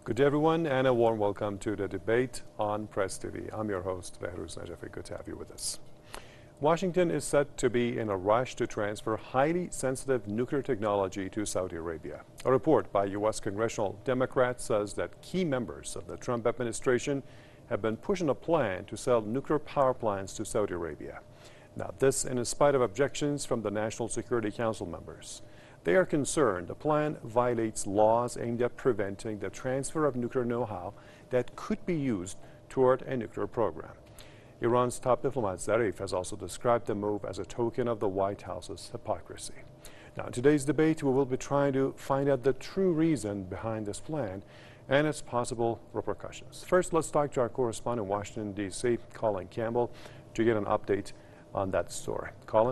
Good day, everyone, and a warm welcome to the debate on Press TV. I'm your host, Behruz Najafi. Good to have you with us. Washington is said to be in a rush to transfer highly sensitive nuclear technology to Saudi Arabia. A report by U.S. congressional Democrats says that key members of the Trump administration have been pushing a plan to sell nuclear power plants to Saudi Arabia. Now, this in spite of objections from the National Security Council members. They are concerned the plan violates laws aimed at preventing the transfer of nuclear know-how that could be used toward a nuclear program. Iran's top diplomat Zarif has also described the move as a token of the White House's hypocrisy. Now, in today's debate, we will be trying to find out the true reason behind this plan and its possible repercussions. First, let's talk to our correspondent in Washington, D.C., Colin Campbell, to get an update on that story. Colin?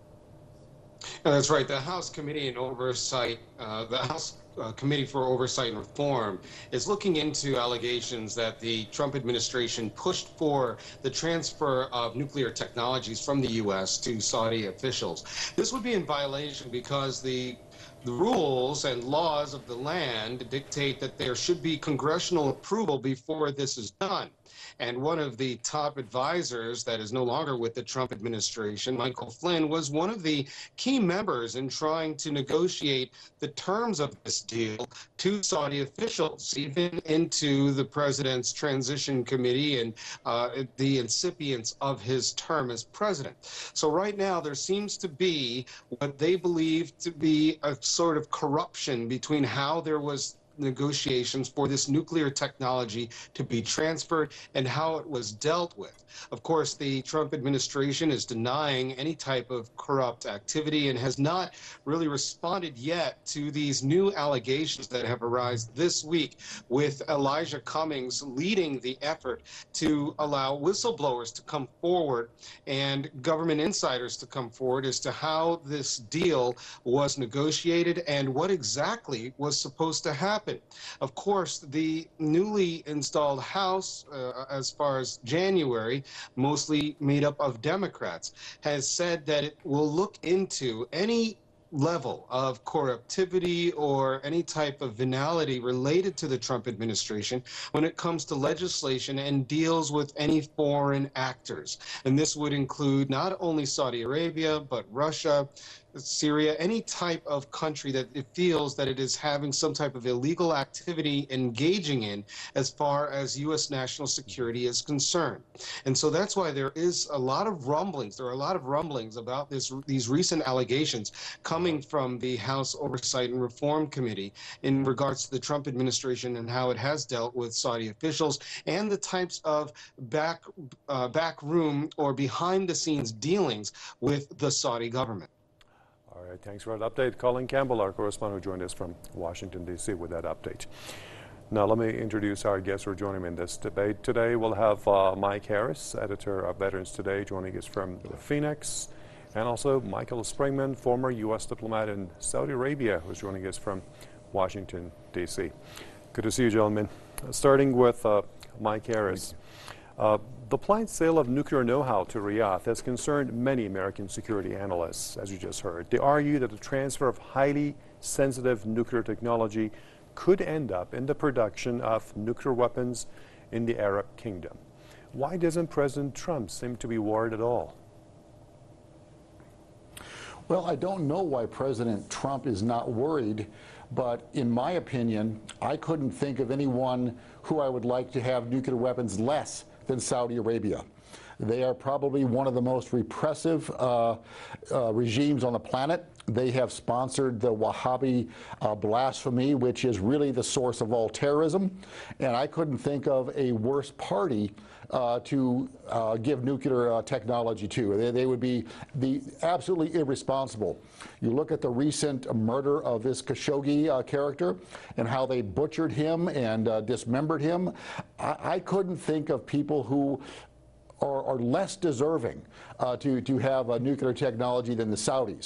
That's right. The House Committee on Oversight, Committee for Oversight and Reform is looking into allegations that the Trump administration pushed for the transfer of nuclear technologies from the U.S. to Saudi officials. This would be in violation because the rules and laws of the land dictate that there should be congressional approval before this is done. And one of the top advisors that is no longer with the Trump administration, Michael Flynn, was one of the key members in trying to negotiate the terms of this deal to Saudi officials, even into the president's transition committee and the incipients of his term as president. So right now there seems to be what they believe to be a sort of corruption between how there was negotiations for this nuclear technology to be transferred and how it was dealt with. Of course, the Trump administration is denying any type of corrupt activity and has not really responded yet to these new allegations that have arisen this week, with Elijah Cummings leading the effort to allow whistleblowers to come forward and government insiders to come forward as to how this deal was negotiated and what exactly was supposed to happen. Of course, the newly installed House, as far as January, mostly made up of Democrats, has said that it will look into any level of corruptivity or any type of venality related to the Trump administration when it comes to legislation and deals with any foreign actors. And this would include not only Saudi Arabia, but Russia, Syria, any type of country that it feels that it is having some type of illegal activity engaging in as far as U.S. national security is concerned. And so that's why there is a lot of rumblings. There are a lot of rumblings about these recent allegations coming from the House Oversight and Reform Committee in regards to the Trump administration and how it has dealt with Saudi officials and the types of backroom or behind-the-scenes dealings with the Saudi government. All right, thanks for that update. Colin Campbell, our correspondent, who joined us from Washington, D.C. with that update. Now, let me introduce our guests who are joining me in this debate. Today, we'll have Mike Harris, editor of Veterans Today, joining us from Phoenix, and also Michael Springman, former U.S. diplomat in Saudi Arabia, who's joining us from Washington, D.C. Good to see you, gentlemen. Starting with Mike Harris. The planned sale of nuclear know-how to Riyadh has concerned many American security analysts, as you just heard. They argue that the transfer of highly sensitive nuclear technology could end up in the production of nuclear weapons in the Arab Kingdom. Why doesn't President Trump seem to be worried at all? Well, I don't know why President Trump is not worried, but in my opinion, I couldn't think of anyone who I would like to have nuclear weapons less than Saudi Arabia. They are probably one of the most repressive regimes on the planet. They have sponsored the Wahhabi blasphemy, which is really the source of all terrorism. And I couldn't think of a worse party to give nuclear technology to. They would be absolutely irresponsible. You look at the recent murder of this Khashoggi character and how they butchered him and dismembered him. I couldn't think of people who are less deserving to have nuclear technology than the Saudis.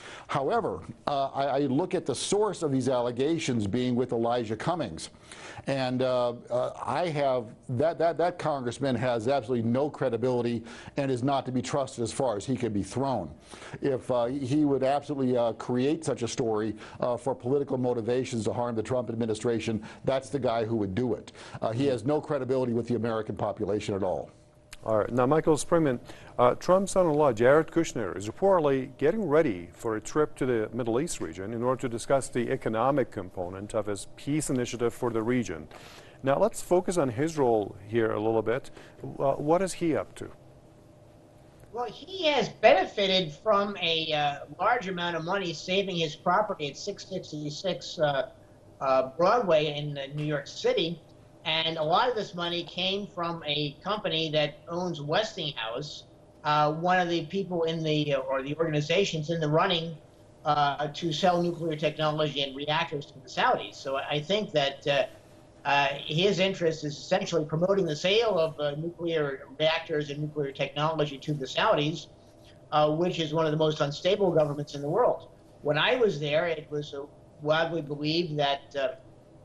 However, I look at the source of these allegations being with Elijah Cummings, and I have that congressman has absolutely no credibility and is not to be trusted as far as he can be thrown. If he would absolutely create such a story for political motivations to harm the Trump administration, that's the guy who would do it. He has no credibility with the American population at all. All right. Now, Michael Springman, Trump's son-in-law, Jared Kushner, is reportedly getting ready for a trip to the Middle East region in order to discuss the economic component of his peace initiative for the region. Now, let's focus on his role here a little bit. What is he up to? Well, he has benefited from a large amount of money saving his property at 666 Broadway in New York City. And a lot of this money came from a company that owns Westinghouse, one of the people in the, or the organizations in the running to sell nuclear technology and reactors to the Saudis. So I think that his interest is essentially promoting the sale of nuclear reactors and nuclear technology to the Saudis, which is one of the most unstable governments in the world. When I was there, it was widely believed that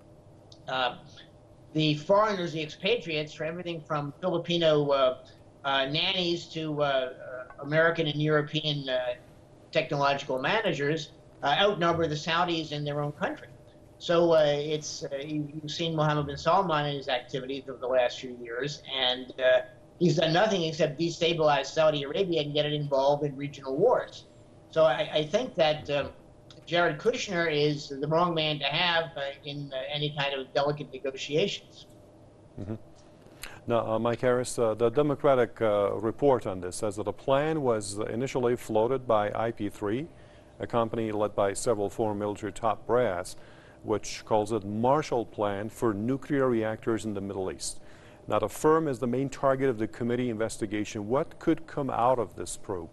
the foreigners, the expatriates, for everything from Filipino nannies to American and European technological managers, outnumber the Saudis in their own country. So you've seen Mohammed bin Salman and his activities over the last few years, and he's done nothing except destabilize Saudi Arabia and get it involved in regional wars. So I think that Jared Kushner is the wrong man to have in any kind of delicate negotiations. Mm-hmm. Now, Mike Harris, the Democratic report on this says that a plan was initially floated by IP3, a company led by several former military top brass, which calls it Marshall Plan for nuclear reactors in the Middle East. Now, the firm is the main target of the committee investigation. What could come out of this probe?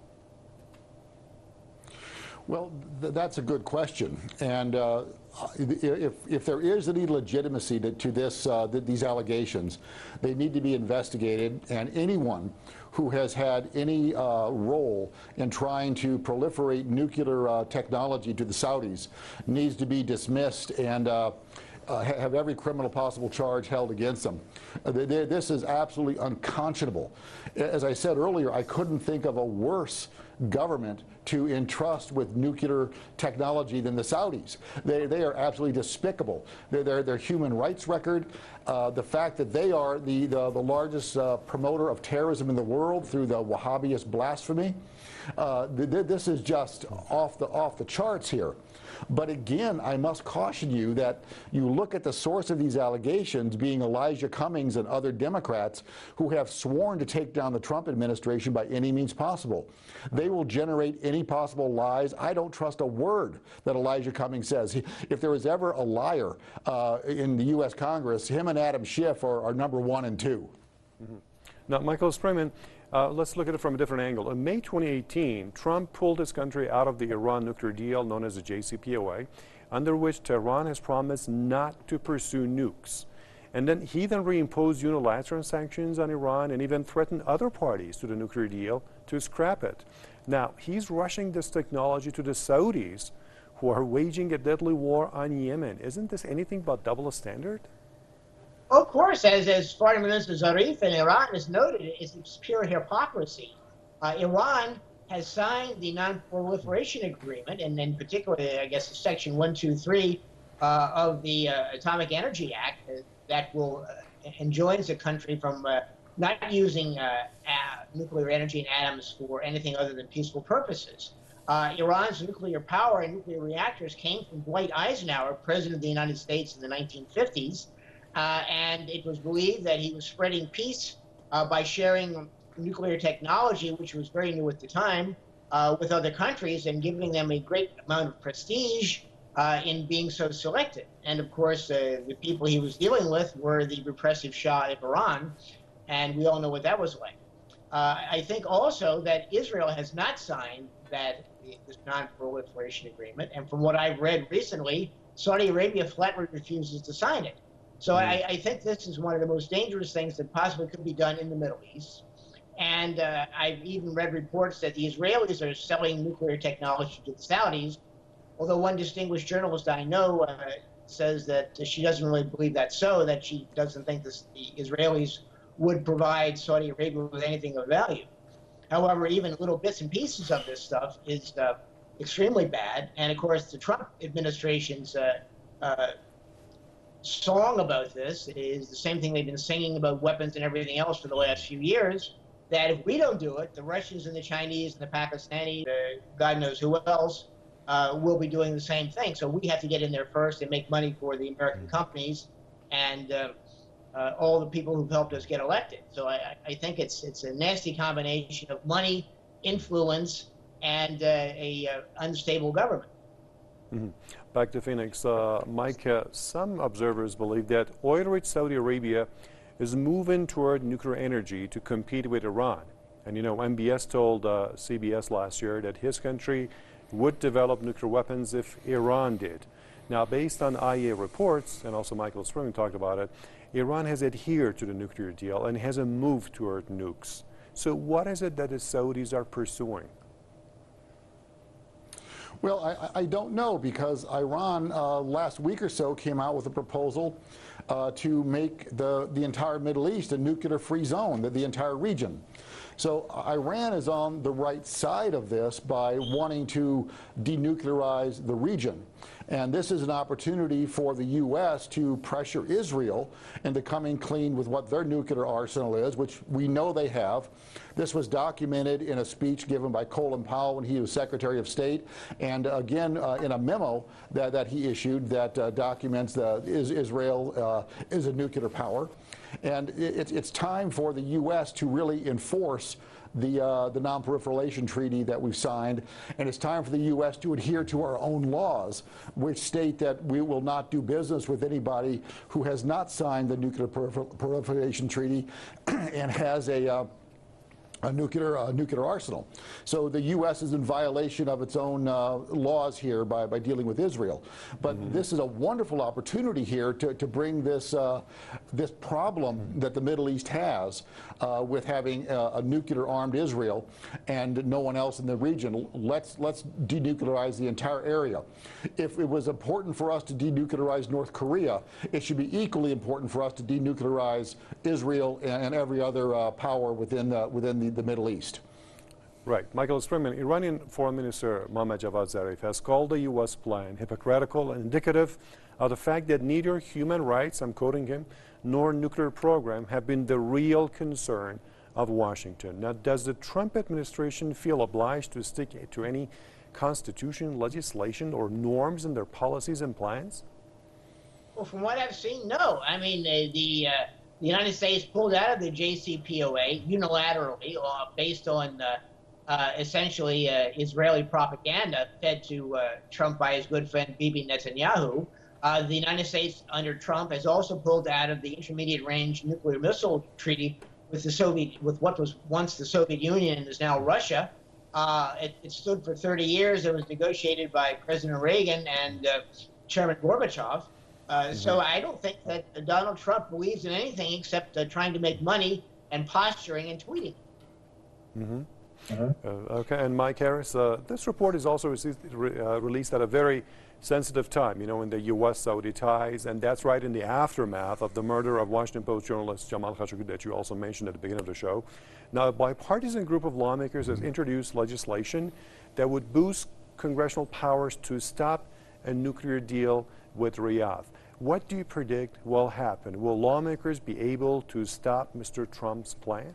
Well, that's a good question, and if there is any legitimacy to this, these allegations, they need to be investigated, and anyone who has had any role in trying to proliferate nuclear technology to the Saudis needs to be dismissed and have every criminal possible charge held against them. This is absolutely unconscionable. As I said earlier, I couldn't think of a worse government to entrust with nuclear technology than the Saudis. They are absolutely despicable. Their human rights record, the fact that they are the largest promoter of terrorism in the world through the Wahhabist blasphemy, this is just off the charts here. But again, I must caution you that you look at the source of these allegations being Elijah Cummings and other Democrats who have sworn to take down the Trump administration by any means possible. They will generate any possible lies. I don't trust a word that Elijah Cummings says. If there was ever a liar in the U.S. Congress, him and Adam Schiff are number 1 and 2. Mm-hmm. Now, Michael Springman, let's look at it from a different angle. In May 2018, Trump pulled his country out of the Iran nuclear deal known as the JCPOA, under which Tehran has promised not to pursue nukes. And then he reimposed unilateral sanctions on Iran and even threatened other parties to the nuclear deal to scrap it. Now, he's rushing this technology to the Saudis, who are waging a deadly war on Yemen. Isn't this anything but double standard? Of course, as Foreign Minister Zarif in Iran has noted, it's pure hypocrisy. Iran has signed the Non-Proliferation Agreement, and in particular, I guess, Section 123 of the Atomic Energy Act that will enjoins the country from not using nuclear energy and atoms for anything other than peaceful purposes. Iran's nuclear power and nuclear reactors came from Dwight Eisenhower, President of the United States in the 1950s. And it was believed that he was spreading peace by sharing nuclear technology, which was very new at the time, with other countries and giving them a great amount of prestige in being so selected. And of course, the people he was dealing with were the repressive Shah of Iran, and we all know what that was like. I think also that Israel has not signed this non-proliferation agreement, and from what I've read recently, Saudi Arabia flatly refuses to sign it. So I think this is one of the most dangerous things that possibly could be done in the Middle East. And I've even read reports that the Israelis are selling nuclear technology to the Saudis, although one distinguished journalist I know says that she doesn't really believe that's so, that she doesn't think the Israelis would provide Saudi Arabia with anything of value. However, even little bits and pieces of this stuff is extremely bad. And of course, the Trump administration's song about this is the same thing they've been singing about weapons and everything else for the last few years, that if we don't do it, the Russians and the Chinese and the Pakistanis, God knows who else, will be doing the same thing. So we have to get in there first and make money for the American companies and all the people who've helped us get elected. So I think it's a nasty combination of money, influence, and a unstable government. Mm-hmm. Back to Phoenix, Mike, some observers believe that oil-rich Saudi Arabia is moving toward nuclear energy to compete with Iran. And you know, MBS told CBS last year that his country would develop nuclear weapons if Iran did. Now, based on IAEA reports, and also Michael Spring talked about it, Iran has adhered to the nuclear deal and hasn't moved toward nukes. So what is it that the Saudis are pursuing? Well, I don't know, because Iran last week or so came out with a proposal to make the entire Middle East a nuclear-free zone, the entire region. So Iran is on the right side of this by wanting to denuclearize the region. And this is an opportunity for the U.S. to pressure Israel into coming clean with what their nuclear arsenal is, which we know they have. This was documented in a speech given by Colin Powell when he was Secretary of State, and again in a memo that he issued that documents that Israel is a nuclear power. And it's time for the U.S. to really enforce the Non-Proliferation Treaty that we've signed, and it's time for the U.S. to adhere to our own laws, which state that we will not do business with anybody who has not signed the Nuclear Proliferation Treaty and has a nuclear arsenal. So the U.S. is in violation of its own laws here by dealing with Israel. But this is a wonderful opportunity here to bring this this problem that the Middle East has with having a nuclear-armed Israel and no one else in the region. Let's denuclearize the entire area. If it was important for us to denuclearize North Korea, it should be equally important for us to denuclearize Israel and every other power within the Middle East. Right. Michael Springman, Iranian Foreign Minister Mohammad Javad Zarif has called the U.S. plan hypocritical and indicative of the fact that neither human rights, I'm quoting him, nor nuclear program have been the real concern of Washington. Now, does the Trump administration feel obliged to stick to any constitution, legislation, or norms in their policies and plans? Well, from what I've seen, no. I mean, the United States pulled out of the JCPOA unilaterally based on essentially Israeli propaganda fed to Trump by his good friend Bibi Netanyahu. The United States under Trump has also pulled out of the Intermediate Range Nuclear Missile Treaty with what was once the Soviet Union and is now Russia. It stood for 30 years. It was negotiated by President Reagan and Chairman Gorbachev. So I don't think that Donald Trump believes in anything except trying to make money and posturing and tweeting. Okay, and Mike Harris, this report is also released at a very sensitive time, you know, in the U.S.-Saudi ties, and that's right in the aftermath of the murder of Washington Post journalist Jamal Khashoggi that you also mentioned at the beginning of the show. Now, a bipartisan group of lawmakers has introduced legislation that would boost congressional powers to stop a nuclear deal with Riyadh. What do you predict will happen? Will lawmakers be able to stop Mr. Trump's plan?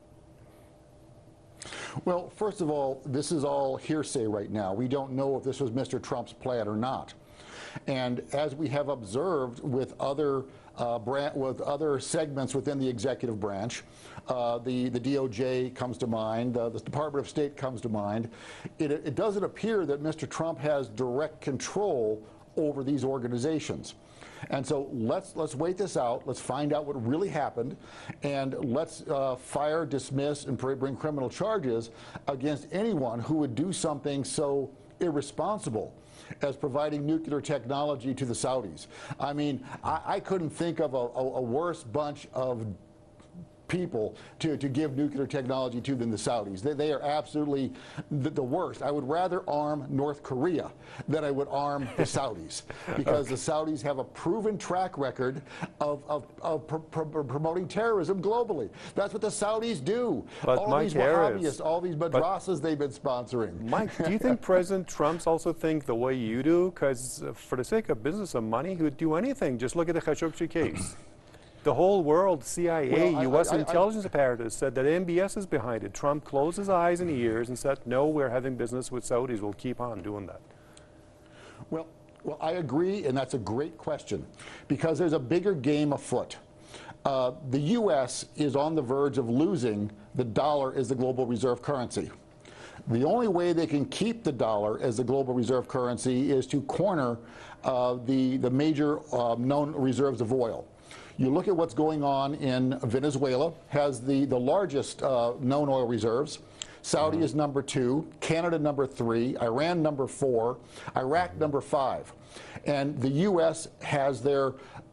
Well, first of all, this is all hearsay right now. We don't know if this was Mr. Trump's plan or not. And as we have observed with other segments within the executive branch, the DOJ comes to mind, the Department of State comes to mind, it doesn't appear that Mr. Trump has direct control over these organizations. And so let's wait this out. Let's find out what really happened, and let's fire, dismiss, and bring criminal charges against anyone who would do something so irresponsible as providing nuclear technology to the Saudis. I mean, I couldn't think of a worse bunch of people to give nuclear technology to than the Saudis. They are absolutely the worst. I would rather arm North Korea than I would arm the Saudis, because the Saudis have a proven track record of promoting terrorism globally. That's what the Saudis do. But all Mike these Harris, Wahhabis, all these madrasas they've been sponsoring. Mike, do you think President Trump's also think the way you do? Because for the sake of business and money, he would do anything. Just look at the Khashoggi case. The whole world, CIA, Well, U.S. intelligence apparatus said that MBS is behind it. Trump closed his eyes and ears and said, no, we're having business with Saudis. We'll keep on doing that. Well, I agree, and that's a great question, because there's a bigger game afoot. The U.S. is on the verge of losing the dollar as the global reserve currency. The only way they can keep the dollar as the global reserve currency is to corner the major known reserves of oil. You look at what's going on in Venezuela, has the largest known oil reserves. Saudi is number 2, Canada number 3, Iran number 4, Iraq number 5. And the U.S. has their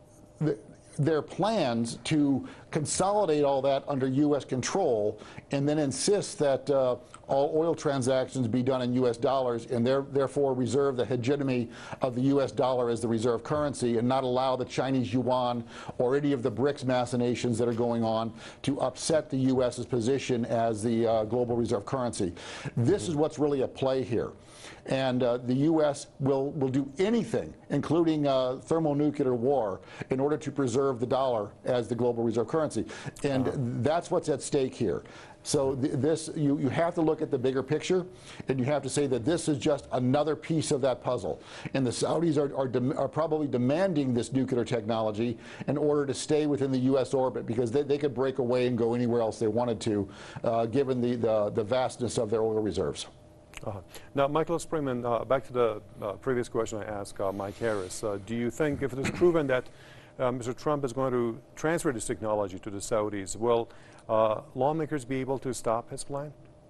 plans to consolidate all that under U.S. control, and then insist that all oil transactions be done in U.S. dollars, and therefore reserve the hegemony of the U.S. dollar as the reserve currency, and not allow the Chinese yuan or any of the BRICS machinations that are going on to upset the U.S.'s position as the global reserve currency. This is what's really at play here. And the U.S. will do anything, including thermonuclear war, in order to preserve the dollar as the global reserve currency. And that's what's at stake here. So you have to look at the bigger picture, and you have to say that this is just another piece of that puzzle. And the Saudis are probably demanding this nuclear technology in order to stay within the U.S. orbit, because they could break away and go anywhere else they wanted to, given the vastness of their oil reserves. Now, Michael Springman, back to the previous question I asked Mike Harris. Do you think, if it is proven that Mr. Trump is going to transfer this technology to the Saudis, will lawmakers be able to stop his plan?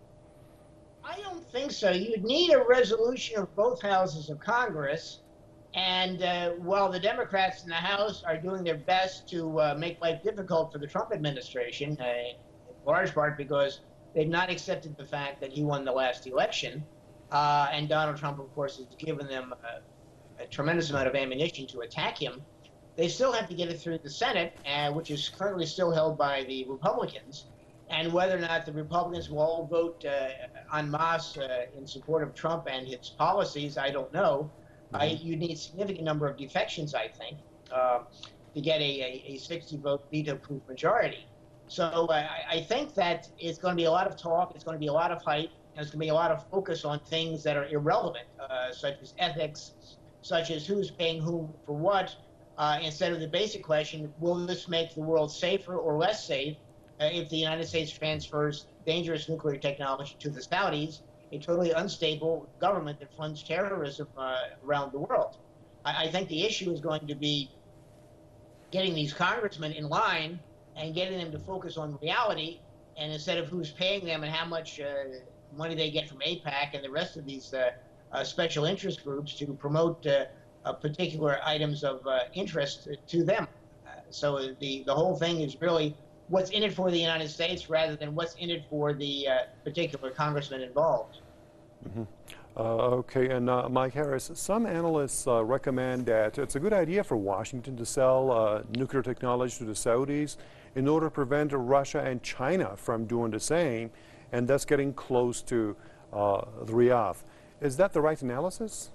I don't think so. You'd need a resolution of both houses of Congress. And while the Democrats in the House are doing their best to make life difficult for the Trump administration, in large part because they've not accepted the fact that he won the last election, and Donald Trump, of course, has given them a tremendous amount of ammunition to attack him, they still have to get it through the Senate, which is currently still held by the Republicans. And whether or not the Republicans will all vote en masse in support of Trump and his policies, I don't know. You need a significant number of defections, I think, to get a 60-vote veto-proof majority. So I think that it's going to be a lot of talk, it's going to be a lot of hype, and it's going to be a lot of focus on things that are irrelevant, such as ethics, such as who's paying whom for what, instead of the basic question, will this make the world safer or less safe if the United States transfers dangerous nuclear technology to the Saudis, a totally unstable government that funds terrorism around the world? I think the issue is going to be getting these congressmen in line and getting them to focus on reality, and instead of who's paying them and how much money they get from AIPAC and the rest of these special interest groups to promote particular items of interest to them. So the whole thing is really what's in it for the United States rather than what's in it for the particular congressman involved. Okay, and Mike Harris, some analysts recommend that it's a good idea for Washington to sell nuclear technology to the Saudis in order to prevent Russia and China from doing the same, and thus getting close to Riyadh. Is that the right analysis?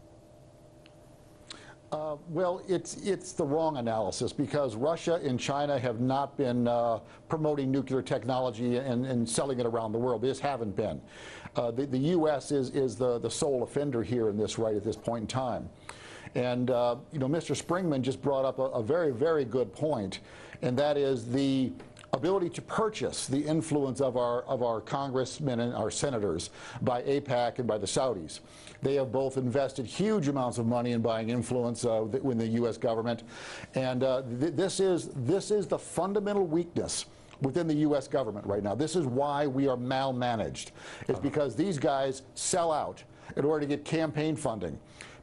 Well, it's the wrong analysis, because Russia and China have not been promoting nuclear technology and selling it around the world. They just haven't been. The U.S. is the sole offender here in this right at this point in time. And you know, Mr. Springman just brought up a very, very good point, and that is the ability to purchase the influence of our congressmen and our senators by AIPAC and by the Saudis. They have both invested huge amounts of money in buying influence within the U.S. government, and this is the fundamental weakness within the U.S. government right now. This is why we are malmanaged. It's because these guys sell out in order to get campaign funding.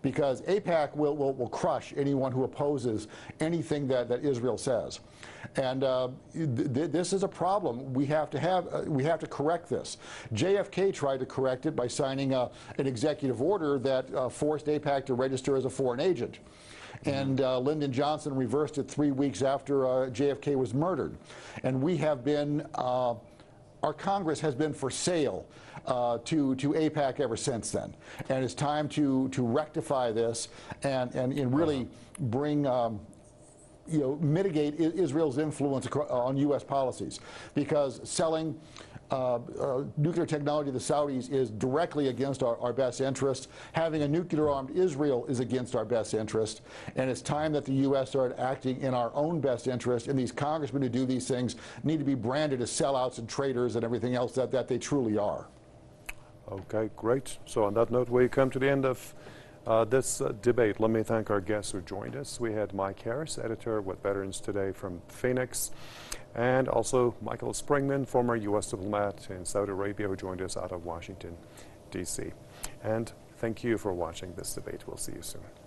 because AIPAC will crush anyone who opposes anything that Israel says. And this is a problem. We have to correct this. JFK tried to correct it by signing an executive order that forced AIPAC to register as a foreign agent. And Lyndon Johnson reversed it 3 weeks after JFK was murdered. And we have been, our Congress has been for sale to AIPAC ever since then. And it's time to rectify this and really bring, mitigate Israel's influence on U.S. policies, because selling nuclear technology to the Saudis is directly against our best interest. Having a nuclear-armed Israel is against our best interest. And it's time that the U.S. started acting in our own best interest. And these congressmen who do these things need to be branded as sellouts and traitors and everything else that they truly are. Okay, great. So on that note, we come to the end of this debate. Let me thank our guests who joined us. We had Mike Harris, editor with Veterans Today from Phoenix, and also Michael Springman, former U.S. diplomat in Saudi Arabia, who joined us out of Washington, D.C. And thank you for watching this debate. We'll see you soon.